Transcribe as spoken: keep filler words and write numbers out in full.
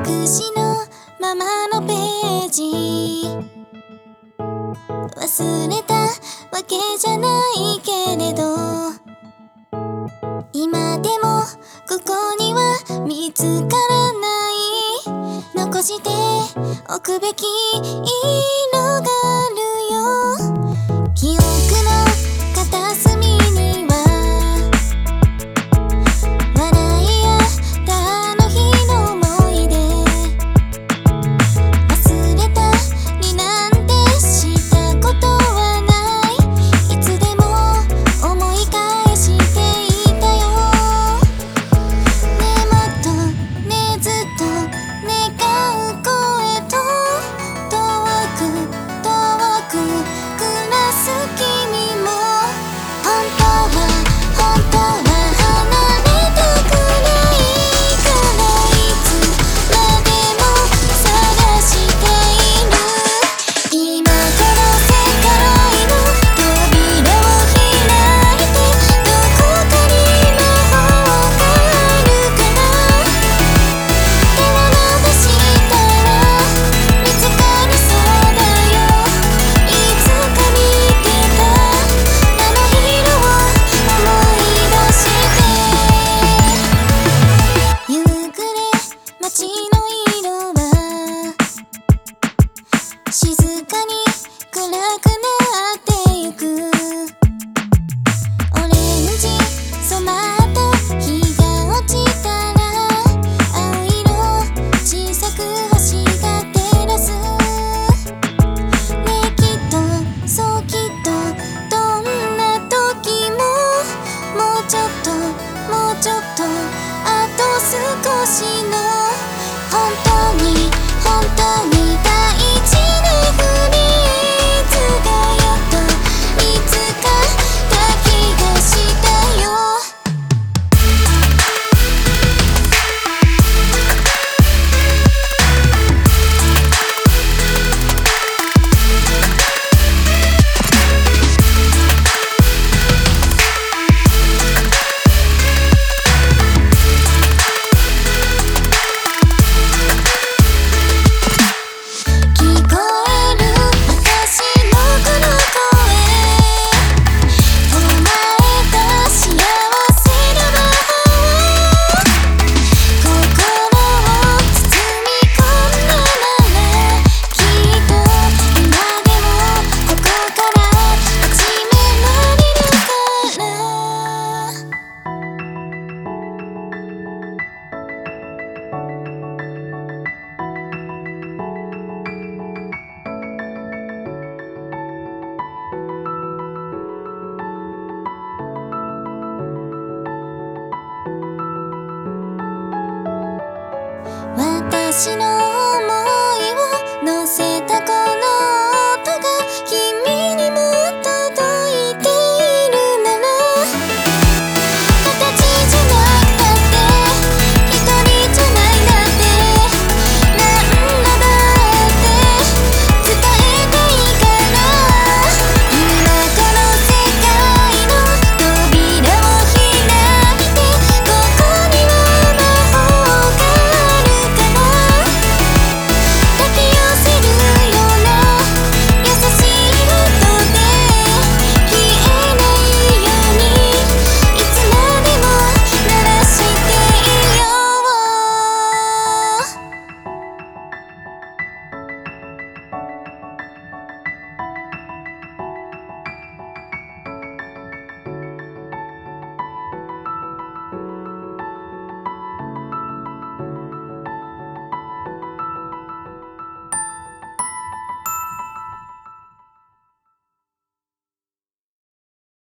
しのままのページ、忘れたわけじゃないけれど、今でもここには見つからない、残しておくべき色があるよ。記憶の片隅には笑いあったあの日の思い出、忘れたりなんてしたことはない、いつでも思い返していたよ。ね、もっとね、ずっと願う声と、遠く遠く暮らす君も、本当は本当は離れたくないから、いつまでも探している。今から世界の扉を開いて、どこかに魔法があるから、手を伸ばしたら見つかりそうだよ。いつか見てたあの色を思い出して、夕暮れ街の色は静かに暗くなってゆく。オレンジ染まった日が落ちたら、青色小さく星が照らす。ね、きっとそうきっと、どんな時ももうちょっともうちょっと、あと少しの、本当に本当に大事なフレーズがやっと見つかった気がしたよ。聞こえる私のこの声、唱えた幸せの魔法、心を包み込んだなら、きっと今でもここから始められるから私の